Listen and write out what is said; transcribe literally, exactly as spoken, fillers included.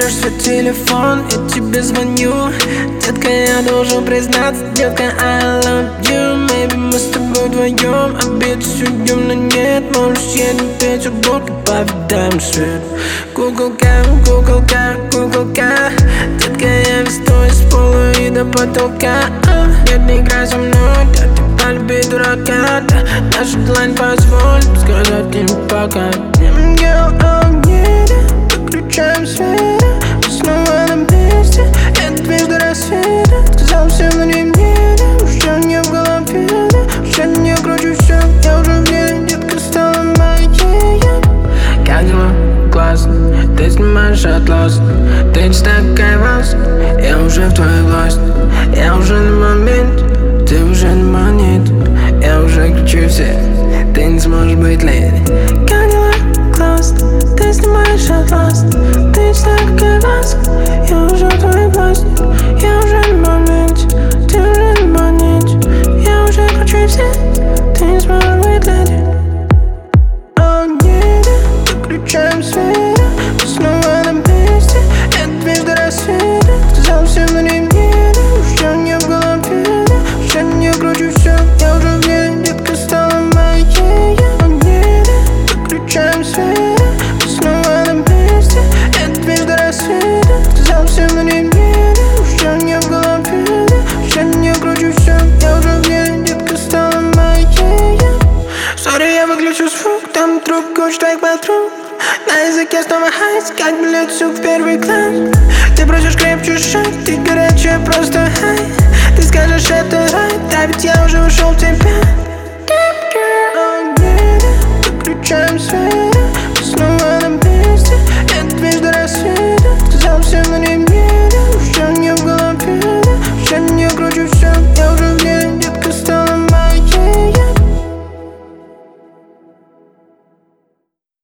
берешь свой телефон, я тебе звоню. Детка, я должен признаться, детка, I love you. Maybe мы с тобой вдвоем обед судьем, но нет. Можешь едем Петербург и повидаем свет. Куколка, куколка, куколка. Детка, я весь твой с пола и до потолка. Нет, не играй со мной, да ты полюби дурака. Да, наша длань позволит сказать им пока. Girl, I'm needed, выключаем свет, мы снова на месте. Я движу до рассвета, сказал всем, но не мне. Уже не в голове, уже не кручу все. Я уже в деле, детка стала моей. Как дела? Классно, ты снимаешь атлас. Ты такая вас, я уже в твоей власти. Я уже на момент, ты уже не манит. Я уже кричу все, ты не сможешь быть леди. Как дела? Классно, ты снимаешь атлас. Ты такая вас, я уже в твоей власти. Я уже на моменте, ты уже не манит. Я уже кричу все, ты не сможешь быть леди. Выключаем свет, мы снова на месте. Я движу до рассвета, сказал всем, но не мне. Уже не в голове, уже не кручу все. Я уже в деле, детка стала моей. Выключаем свет, мы снова на месте. Я движу до рассвета, сказал всем, но не мне. Уже не в голове, уже не кручу все. Я уже в деле, детка стала моей. Сори, я выключу звук, там трубку уж твоих подруг. На языке снова хайс, как билет в первый класс. Ты просишь крепче шаг, ты горячая, просто хай. Ты скажешь, это рай, да ведь я уже ушел в тебя. Выключаем свет.